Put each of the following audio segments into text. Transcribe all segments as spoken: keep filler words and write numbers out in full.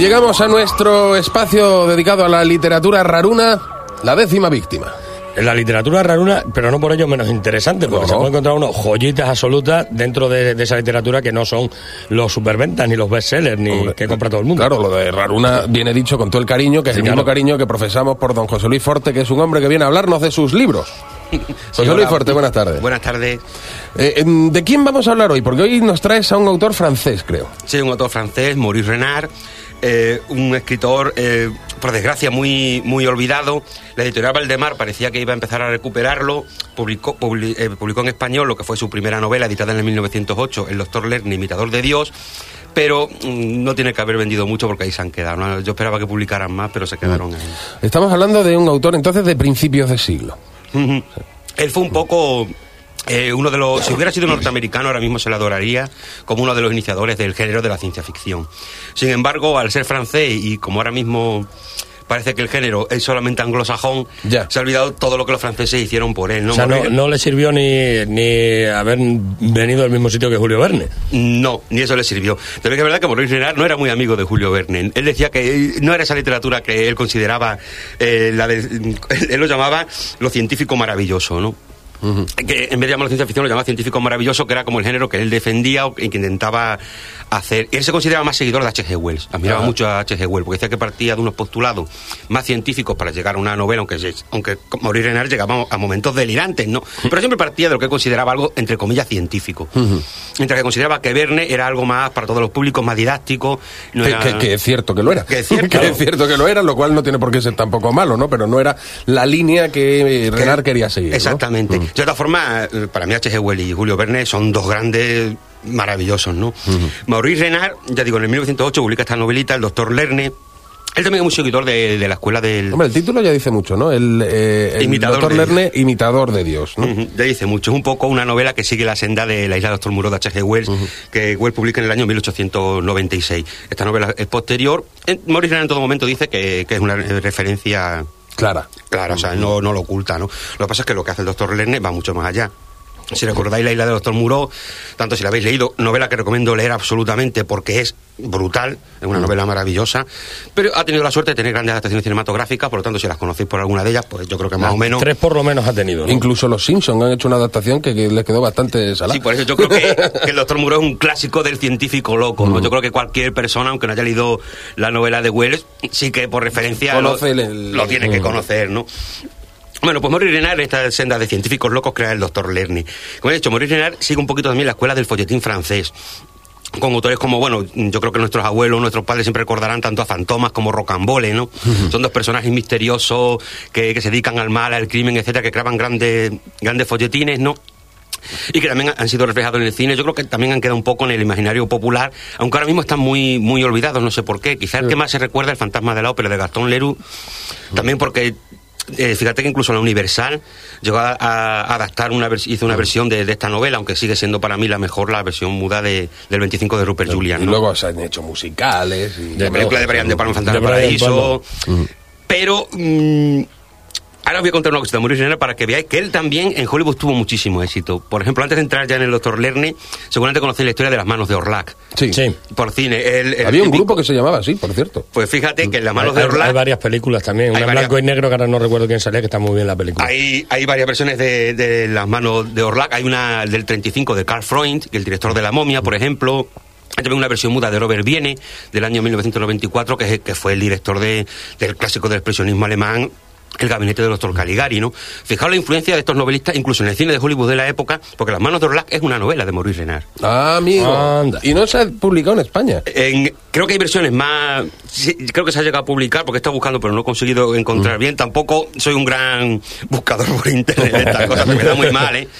llegamos a nuestro espacio dedicado a la literatura raruna, la décima víctima. En la literatura raruna, pero no por ello menos interesante, porque no, se pueden encontrar unos joyitas absolutas dentro de, de esa literatura que no son los superventas, ni los bestsellers, ni Hombre, que compra todo el mundo. Claro, lo de raruna viene dicho con todo el cariño, que es sí, el claro. mismo cariño que profesamos por don José Luis Forte, que es un hombre que viene a hablarnos de sus libros. José sí, Luis Forte, buenas tardes. Buenas tardes. Eh, ¿De quién vamos a hablar hoy? Porque hoy nos traes a un autor francés, creo. Sí, un autor francés, Maurice Renard. Eh, un escritor, eh, por desgracia, muy muy olvidado. La editorial Valdemar parecía que iba a empezar a recuperarlo. Publicó, publi, eh, publicó en español lo que fue su primera novela, editada en el mil novecientos ocho, El doctor Lerner, imitador de Dios. Pero mmm, no tiene que haber vendido mucho porque ahí se han quedado, ¿no? Yo esperaba que publicaran más, pero se quedaron ahí. Estamos hablando de un autor entonces de principios de siglo. Uh-huh. Él fue un poco... Eh, uno de los, si hubiera sido norteamericano ahora mismo se le adoraría como uno de los iniciadores del género de la ciencia ficción. Sin embargo, al ser francés y como ahora mismo parece que el género es solamente anglosajón, ya. se ha olvidado todo lo que los franceses hicieron por él, ¿no? O sea, no, no le sirvió ni, ni haber venido al mismo sitio que Julio Verne. No, ni eso le sirvió. Pero es que es verdad que Maurice Renard no era muy amigo de Julio Verne. Él decía que no era esa literatura que él consideraba, eh, la de, él lo llamaba lo científico maravilloso, ¿no? Uh-huh. Que en vez de llamarlo ciencia ficción lo llamaba científico maravilloso, que era como el género que él defendía o que intentaba hacer. Él se consideraba más seguidor de H G Wells, admiraba uh-huh. mucho a H G Wells, porque decía que partía de unos postulados más científicos para llegar a una novela, aunque, aunque Maurice Renard llegaba a momentos delirantes, ¿no? Pero siempre partía de lo que él consideraba algo, entre comillas, científico. Uh-huh. Mientras que consideraba que Verne era algo más para todos los públicos, más didáctico. No que, era... que, que es cierto que lo era. Que es cierto. que es cierto que lo era, lo cual no tiene por qué ser tampoco malo, ¿no? Pero no era la línea que Renard que, quería seguir, exactamente. ¿no? De todas formas, para mí H G Wells y Julio Verne son dos grandes maravillosos, ¿no? Uh-huh. Maurice Renard, ya digo, en el mil novecientos ocho publica esta novelita, El doctor Lerner. Él también es muy seguidor de, de la escuela del... Hombre, el título ya dice mucho, ¿no? El, eh, el doctor de Lerner, imitador de Dios, ¿no? Uh-huh. Ya dice mucho. Es un poco una novela que sigue la senda de La isla del doctor Moreau de H G Wells, uh-huh. que Wells publica en el año mil ochocientos noventa y seis. Esta novela es posterior. Maurice Renard en todo momento dice que, que es una referencia... Clara. Clara, o sea, no, no lo oculta, ¿no? Lo que pasa es que lo que hace el doctor Lerner va mucho más allá. Si recordáis La isla del doctor Moreau, tanto si la habéis leído, novela que recomiendo leer absolutamente porque es brutal, es una novela maravillosa, pero ha tenido la suerte de tener grandes adaptaciones cinematográficas, por lo tanto, si las conocéis por alguna de ellas, pues yo creo que más las o menos... Tres por lo menos ha tenido, ¿no? Incluso los Simpsons han hecho una adaptación que, que les quedó bastante salada. Sí, por eso yo creo que, que el doctor Moreau es un clásico del científico loco, ¿no? Mm. Yo creo que cualquier persona, aunque no haya leído la novela de Wells, sí que por referencia Conoce lo, el... lo tiene mm. que conocer, ¿no? Bueno, pues Maurice Renard, en esta senda de científicos locos, crea el doctor Lerner. Como he dicho, Maurice Renard sigue un poquito también la escuela del folletín francés, con autores como, bueno, yo creo que nuestros abuelos, nuestros padres siempre recordarán tanto a Fantomas como Rocambole, ¿no? Uh-huh. Son dos personajes misteriosos que, que se dedican al mal, al crimen, etcétera, que creaban grandes, grandes folletines, ¿no? Y que también han sido reflejados en el cine. Yo creo que también han quedado un poco en el imaginario popular, aunque ahora mismo están muy muy olvidados, no sé por qué. Quizá el que más se recuerda es El fantasma de la ópera de Gaston Leroux, también porque... Eh, fíjate que incluso la Universal llegó a, a adaptar una hizo una versión de, de esta novela, aunque sigue siendo para mí la mejor, la versión muda de, del veinticinco de Rupert Julian, y ¿no? luego se han hecho musicales y la película de Brian De Palma, Fantasma del Paraíso, uh-huh. pero mmm, ahora os voy a contar una cosita de Maurice Renard para que veáis que él también en Hollywood tuvo muchísimo éxito. Por ejemplo, antes de entrar ya en el doctor Lerner, seguramente conocéis la historia de Las manos de Orlac. Sí. sí. Por cine. El, el Había un típico... grupo que se llamaba así, por cierto. Pues fíjate que en Las manos hay, de Orlac... Hay varias películas también, una en varias... blanco y negro, que ahora no recuerdo quién salía, que está muy bien la película. Hay, hay varias versiones de, de Las manos de Orlac. Hay una del treinta y cinco de Carl Freund, el director de La momia, por ejemplo... Hay también una versión muda de Robert Wiene, del año mil novecientos noventa y cuatro, que, es, que fue el director de, del clásico del expresionismo alemán, El gabinete del doctor Caligari, ¿no? Fijaos la influencia de estos novelistas, incluso en el cine de Hollywood de la época, porque Las manos de Orlac es una novela de Maurice Renard. Ah, amigo. Anda. Y no se ha publicado en España. En, creo que hay versiones más... Sí, creo que se ha llegado a publicar, porque he estado buscando, pero no he conseguido encontrar mm. bien. Tampoco soy un gran buscador por internet de estas cosas, que me da muy mal, ¿eh?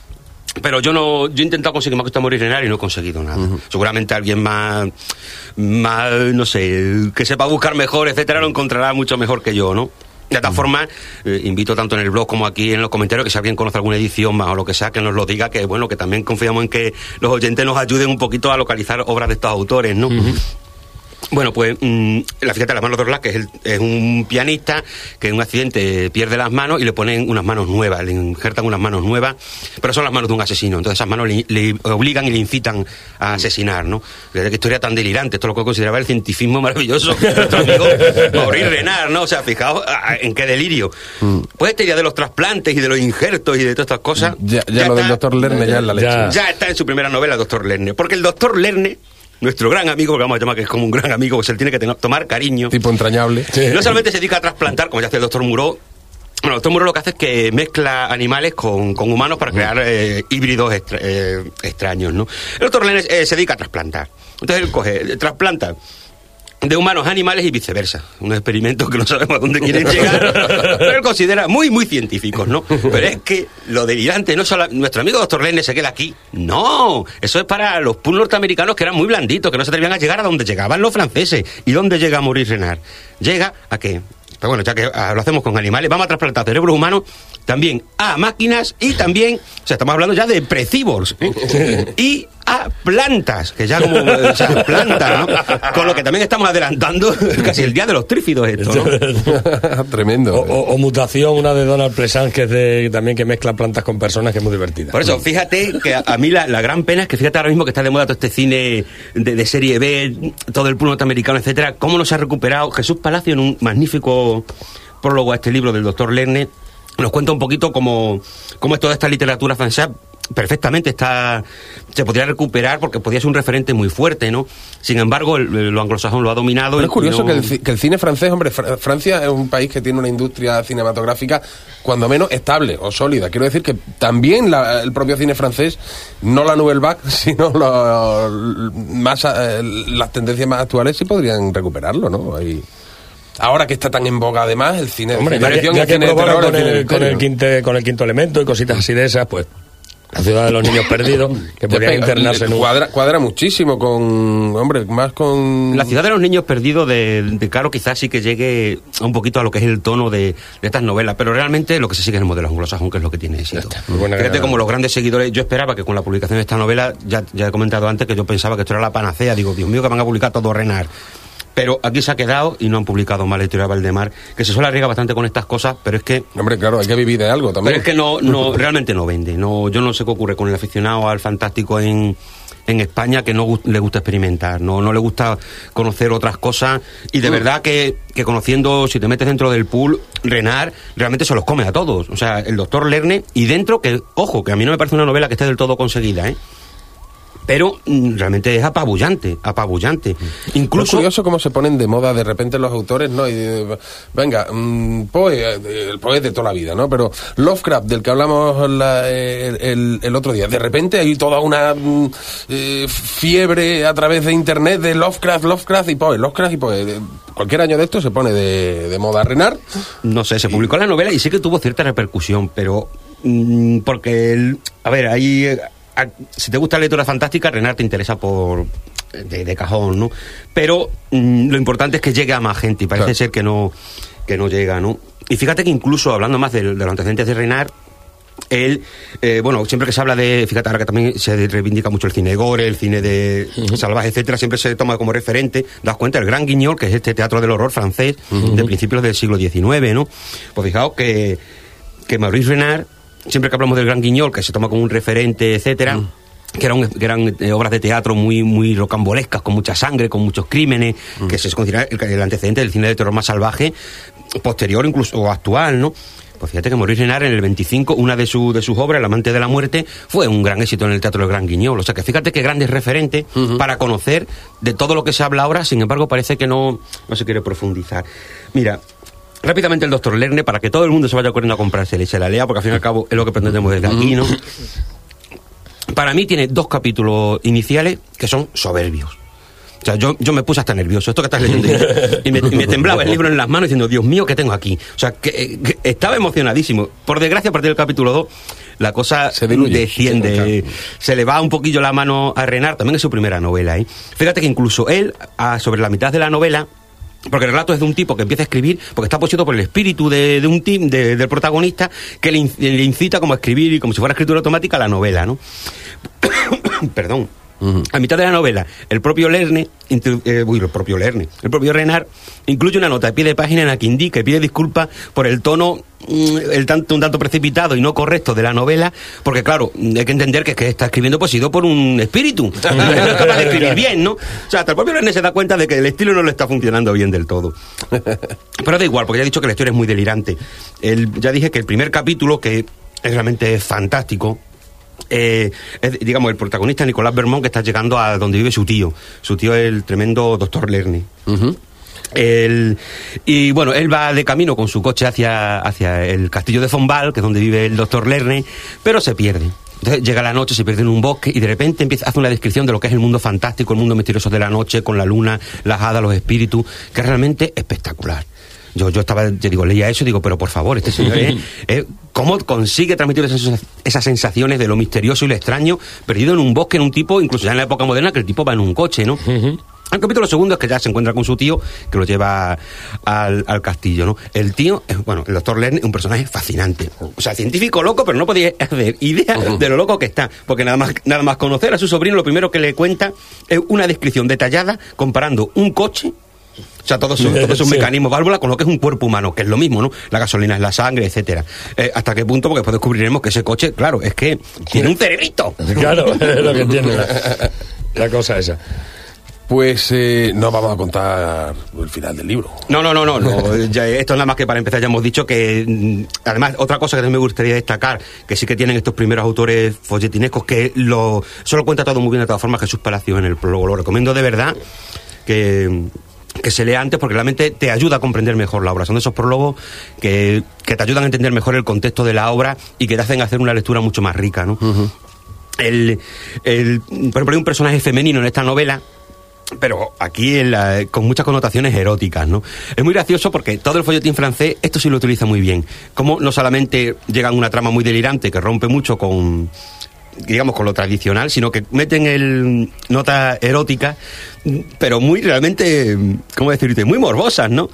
Pero yo no, yo he intentado conseguir más que esta Maurice Renard y no he conseguido nada. Uh-huh. Seguramente alguien más, más, no sé, que sepa buscar mejor, etcétera, lo encontrará mucho mejor que yo, ¿no? De todas formas, eh, invito tanto en el blog como aquí en los comentarios que si alguien conoce alguna edición más o lo que sea, que nos lo diga, que bueno, que también confiamos en que los oyentes nos ayuden un poquito a localizar obras de estos autores, ¿no? Uh-huh. Bueno, pues mmm, la fíjate, las manos de Orlás, que es, el, es un pianista que en un accidente pierde las manos y le ponen unas manos nuevas, le injertan unas manos nuevas, pero son las manos de un asesino. Entonces esas manos le, le obligan y le incitan a asesinar, ¿no? Qué historia tan delirante, esto es lo que consideraba el cientifismo maravilloso de nuestro amigo Maurice Renard, ¿no? O sea, fijaos en qué delirio. Mm. Pues esta idea de los trasplantes y de los injertos y de todas estas cosas... Ya, ya, ya lo está, del doctor Lerne ya es la leche. Ya. ya está en su primera novela, doctor Lerne. Porque el doctor Lerne, nuestro gran amigo, que vamos a llamar que es como un gran amigo, pues él tiene que tener, tomar cariño. Tipo entrañable. Sí. No solamente se dedica a trasplantar, como ya hace el doctor Moreau. Bueno, el doctor Moreau lo que hace es que mezcla animales con, con humanos para crear eh, híbridos extra, eh, extraños, ¿no? El doctor Lerne eh, se dedica a trasplantar. Entonces él coge, trasplanta de humanos a animales y viceversa. Unos experimentos que no sabemos a dónde quieren llegar, pero él considera muy, muy científicos, ¿no? Pero es que lo delirante, no solo nuestro amigo doctor Lerne se queda aquí. No, eso es para los pools norteamericanos que eran muy blanditos, que no se atrevían a llegar a donde llegaban los franceses. ¿Y dónde llega Maurice Renard? Llega a que, pero bueno, ya que lo hacemos con animales, vamos a trasplantar cerebros humanos también a máquinas y también, o sea, estamos hablando ya de precibors, ¿eh? Y a plantas, que ya como, o sea, plantas, ¿no? Con lo que también estamos adelantando casi el día de los trífidos esto, ¿no? Tremendo. O, o, o mutación, una de Donald Pleasant, que es de, también que mezcla plantas con personas, que es muy divertida. Por eso, fíjate que a, a mí la, la gran pena es que fíjate ahora mismo que está de moda todo este cine de, de serie B, todo el pool norteamericano, etcétera, cómo nos ha recuperado Jesús Palacio en un magnífico prólogo a este libro del doctor Lerne. Nos cuenta un poquito cómo, cómo es toda esta literatura francesa. Perfectamente está, se podría recuperar porque podía ser un referente muy fuerte, ¿no? Sin embargo, el, lo anglosajón lo ha dominado. Pero es curioso no... que, el, que el cine francés, hombre, Fr- Francia es un país que tiene una industria cinematográfica cuando menos estable o sólida. Quiero decir que también la, el propio cine francés, no la Nouvelle Vague, sino lo, más, eh, las tendencias más actuales sí podrían recuperarlo, ¿no? Ahí... Ahora que está tan en boga, además, el cine... Hombre, el ya, cine ya, ya que cine de terror, con, el, el con, el quinte, con el quinto elemento y cositas así de esas, pues... La ciudad de los niños perdidos, que podrían internarse en un... Cuadra, cuadra muchísimo con... Hombre, más con... La ciudad de los niños perdidos de, de Caro quizás sí que llegue un poquito a lo que es el tono de, de estas novelas, pero realmente lo que se sigue es el modelo anglosajón, que es lo que tiene éxito. Fíjate como los grandes seguidores... Yo esperaba que con la publicación de esta novela, ya, ya he comentado antes que yo pensaba que esto era la panacea, digo, Dios mío, que van a publicar todo Renard. Pero aquí se ha quedado y no han publicado más la editorial Valdemar, que se suele arriesgar bastante con estas cosas, pero es que... Hombre, claro, hay que vivir de algo también. Pero es que no, no realmente no vende. No, yo no sé qué ocurre con el aficionado al fantástico en, en España, que no le gusta experimentar, no, no le gusta conocer otras cosas, y de verdad que, que conociendo, si te metes dentro del pool, Renard realmente se los come a todos. O sea, el doctor Lerne, y dentro, que, ojo, que a mí no me parece una novela que esté del todo conseguida, ¿eh? Pero mm, realmente es apabullante, apabullante. Incluso... Es curioso cómo se ponen de moda de repente los autores, ¿no? Y, eh, venga, mmm, Poe, el Poe de toda la vida, ¿no? Pero Lovecraft, del que hablamos la, el, el, el otro día, de repente hay toda una mm, eh, fiebre a través de internet de Lovecraft, Lovecraft y Poe, Lovecraft y Poe. Cualquier año de esto se pone de, de moda Renard. No sé, se publicó la novela y sí que tuvo cierta repercusión, pero... Mm, porque, el, a ver, ahí... A, si te gusta la lectura fantástica, Renard te interesa por de, de cajón, ¿no? Pero mmm, lo importante es que llegue a más gente y parece claro. ser que no que no llega, ¿no? Y fíjate que incluso hablando más de, de los antecedentes de Renard, él, eh, bueno, siempre que se habla de, fíjate ahora que también se reivindica mucho el cine gore, el cine de uh-huh. salvaje, etcétera, siempre se toma como referente, das cuenta, el Gran Guignol, que es este teatro del horror francés uh-huh. de principios del siglo diecinueve, ¿no? Pues fijaos que, que Maurice Renard, siempre que hablamos del Gran Guignol, que se toma como un referente, etcétera, mm. que eran, que eran eh, obras de teatro muy muy rocambolescas, con mucha sangre, con muchos crímenes, mm. que se considera el, el antecedente del cine de terror más salvaje, posterior incluso, o actual, ¿no? Pues fíjate que Maurice Renard en el veinticinco, una de, su, de sus obras, El amante de la muerte, fue un gran éxito en el Teatro del Gran Guignol. O sea que fíjate qué grandes referentes uh-huh. para conocer de todo lo que se habla ahora, sin embargo parece que no, no se quiere profundizar. Mira... Rápidamente el doctor Lerne, para que todo el mundo se vaya corriendo a comprarse y se la lea, porque al fin y al cabo es lo que pretendemos desde aquí, ¿no? Para mí tiene dos capítulos iniciales que son soberbios. O sea, yo, yo me puse hasta nervioso, esto que estás leyendo, y me, y me temblaba el libro en las manos diciendo, Dios mío, ¿qué tengo aquí? O sea, que, que estaba emocionadísimo. Por desgracia, a partir del capítulo dos, la cosa se desciende, se, se le va un poquillo la mano a Renard, también es su primera novela, ¿eh? Fíjate que incluso él, a, sobre la mitad de la novela, porque el relato es de un tipo que empieza a escribir, porque está poseído por el espíritu de, de un team, de, del protagonista, que le, le incita como a escribir y como si fuera escritura automática la novela, ¿no? Perdón. Uh-huh. A mitad de la novela, el propio Lerner, eh, uy, el propio Lerner, el propio Renard incluye una nota de pie de página en la que indica y pide disculpas por el tono el tanto un tanto precipitado y no correcto de la novela, porque claro, hay que entender que es que está escribiendo poseído por un espíritu, no es capaz de escribir bien, ¿no? O sea, hasta el propio Lerner se da cuenta de que el estilo no le está funcionando bien del todo. Pero da igual, porque ya he dicho que la historia es muy delirante. El, ya dije que el primer capítulo, que es realmente fantástico, Eh, es, digamos, el protagonista Nicolás Bermond, que está llegando a donde vive su tío. Su tío es el tremendo doctor Lerner. Uh-huh. El, y bueno, él va de camino con su coche hacia, hacia el castillo de Fombal, que es donde vive el doctor Lerner, pero se pierde. Entonces llega la noche, se pierde en un bosque y de repente empieza a hacer una descripción de lo que es el mundo fantástico, el mundo misterioso de la noche, con la luna, las hadas, los espíritus, que es realmente espectacular. Yo, yo estaba, yo digo, leía eso y digo, pero por favor, este señor es, es ¿cómo consigue transmitir esas, esas sensaciones de lo misterioso y lo extraño, perdido en un bosque, en un tipo, incluso ya en la época moderna, que el tipo va en un coche, ¿no? Uh-huh. El capítulo segundo es que ya se encuentra con su tío, que lo lleva al, al castillo, ¿no? El tío, bueno, el doctor Lerner es un personaje fascinante. O sea, científico loco, pero no podía hacer idea uh-huh. de lo loco que está. Porque nada más, nada más conocer a su sobrino, lo primero que le cuenta es una descripción detallada comparando un coche, o sea, todos sus, todos sus sí. mecanismos, válvulas, con lo que es un cuerpo humano, que es lo mismo, ¿no? La gasolina es la sangre, etcétera. Eh, ¿Hasta qué punto? Porque después descubriremos que ese coche, claro, es que tiene un cerebrito. Claro, es lo que tiene la, la cosa esa. Pues eh, no vamos a contar el final del libro. No, no, no, no. no ya, esto es nada más que para empezar. Ya hemos dicho que, además, otra cosa que también me gustaría destacar, que sí que tienen estos primeros autores folletinescos, que lo solo cuenta todo muy bien de todas formas, Jesús Palacios en el prólogo. Lo recomiendo de verdad que... que se lea antes, porque realmente te ayuda a comprender mejor la obra. Son de esos prólogos que, que te ayudan a entender mejor el contexto de la obra y que te hacen hacer una lectura mucho más rica, ¿no? Uh-huh. el, el, por ejemplo, hay un personaje femenino en esta novela, pero aquí en la, con muchas connotaciones eróticas, ¿no? Es muy gracioso porque todo el folletín francés esto sí lo utiliza muy bien. Como no solamente llega a una trama muy delirante que rompe mucho con... digamos, con lo tradicional, sino que meten el nota erótica, pero muy realmente, ¿cómo decirte? Muy morbosas, ¿no?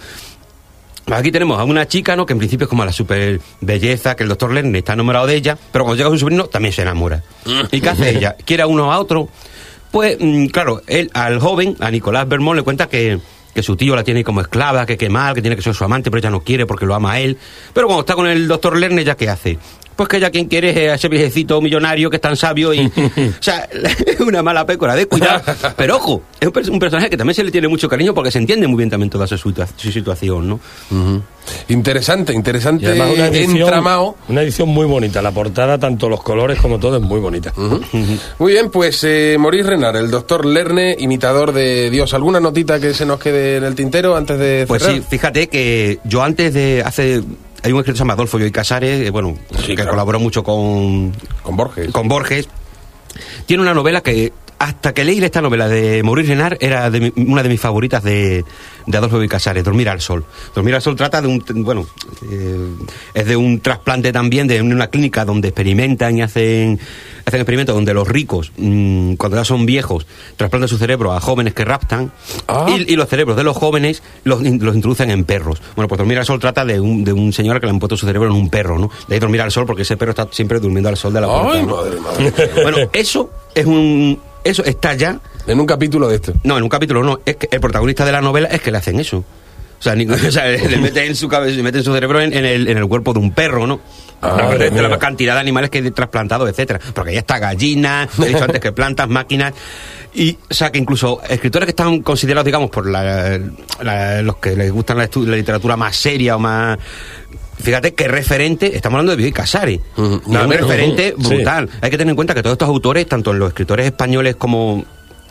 Aquí tenemos a una chica, ¿no? Que en principio es como la super belleza, que el doctor Lerner está enamorado de ella, pero cuando llega su sobrino también se enamora. ¿Y qué hace ella? ¿Quiere a uno a otro? Pues, claro, él al joven, a Nicolás Bermond, le cuenta que que su tío la tiene como esclava, que qué mal, que tiene que ser su amante, pero ella no quiere porque lo ama a él. Pero cuando está con el doctor Lerner, ¿ya qué hace? Pues que ella quien quiere es a ese viejecito millonario que es tan sabio y... o sea, es una mala pécora de cuidado. Pero ojo, es un, per- un personaje que también se le tiene mucho cariño porque se entiende muy bien también toda su, situa- su situación, ¿no? Uh-huh. Interesante, interesante. Y además una edición, entramado. Una edición muy bonita. La portada, tanto los colores como todo, es muy bonita. Uh-huh. Uh-huh. Muy bien, pues eh, Maurice Renard, el doctor Lerner, imitador de Dios. ¿Alguna notita que se nos quede en el tintero antes de cerrar? Pues sí, fíjate que yo antes de... hace Hay un escritor que se llama Adolfo Lloy Casares, eh, bueno, sí, que claro. colaboró mucho con... Con Borges. Con Borges. Tiene una novela que, hasta que leí esta novela de Maurice Renard, era de mi, una de mis favoritas de, de Adolfo Lloy Casares, Dormir al Sol. Dormir al Sol trata de un... Bueno, eh, es de un trasplante también, de una clínica donde experimentan y hacen... hacen experimentos donde los ricos, mmm, cuando ya son viejos, trasplantan su cerebro a jóvenes que raptan, ah. y, y los cerebros de los jóvenes los, los introducen en perros. Bueno, pues Dormir al Sol trata de un, de un señor que le han puesto su cerebro en un perro, ¿no? De ahí Dormir al Sol, porque ese perro está siempre durmiendo al sol de la puerta. Ay, ¿no? madre, madre. Bueno, eso es un... Eso está ya... En un capítulo de este. No, en un capítulo no. Es que el protagonista de la novela es que le hacen eso. O sea, ni, o sea le meten en su cabeza, le meten su cerebro en, en, el, en el cuerpo de un perro, ¿no? Ah, de, de la cantidad de animales que hay trasplantados, etcétera. Porque ya está gallinas, he dicho antes que plantas, máquinas. Y, o sea, que incluso escritores que están considerados, digamos, por la, la, los que les gustan la, estu- la literatura más seria o más... Fíjate qué referente, estamos hablando de Bioy Casares, uh-huh. y no, un referente uh-huh. brutal. Sí. Hay que tener en cuenta que todos estos autores, tanto los escritores españoles como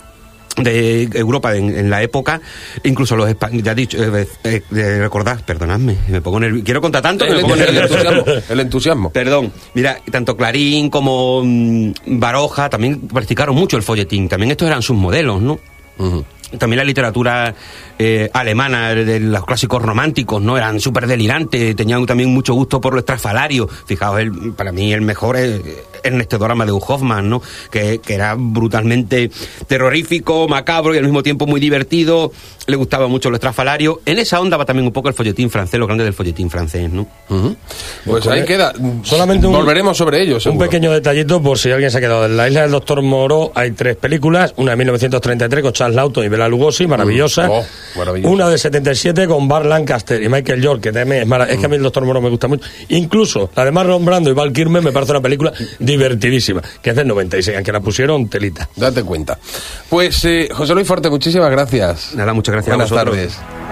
de Europa en, en la época, incluso los españoles, ya he dicho, eh, eh, eh, recordad, perdonadme, me pongo nervioso, quiero contar tanto que el, me pongo el, nervioso. el entusiasmo, el entusiasmo. Perdón, mira, tanto Clarín como mmm, Baroja también practicaron mucho el folletín, también estos eran sus modelos, ¿no? Uh-huh. también la literatura eh, alemana de los clásicos románticos, ¿no? Eran súper delirantes, tenían también mucho gusto por lo estrafalario. Fijaos, el, para mí el mejor es Ernesto Dorama de Hoffmann, ¿no? Que, que era brutalmente terrorífico, macabro y al mismo tiempo muy divertido. Le gustaba mucho lo estrafalario. En esa onda va también un poco el folletín francés, lo grande del folletín francés, ¿no? Uh-huh. Pues ahí queda. Solamente un, volveremos sobre ello, seguro. Un pequeño detallito por si alguien se ha quedado. En La isla del doctor Moreau hay tres películas, una de mil novecientos treinta y tres con Charles Lawton y Bela Lugosi, maravillosa. Oh, maravillosa. Una de setenta y siete con Burt Lancaster y Michael York, que también es maravillosa. Es que a mí el doctor Moreau me gusta mucho. Incluso la de Marlon Brando y Val Kilmer me parece una película divertidísima, que es del noventa y seis, aunque la pusieron telita. Date cuenta. Pues eh, José Luis Forte, muchísimas gracias. Nada, muchas gracias. Buenas a vosotros. tardes.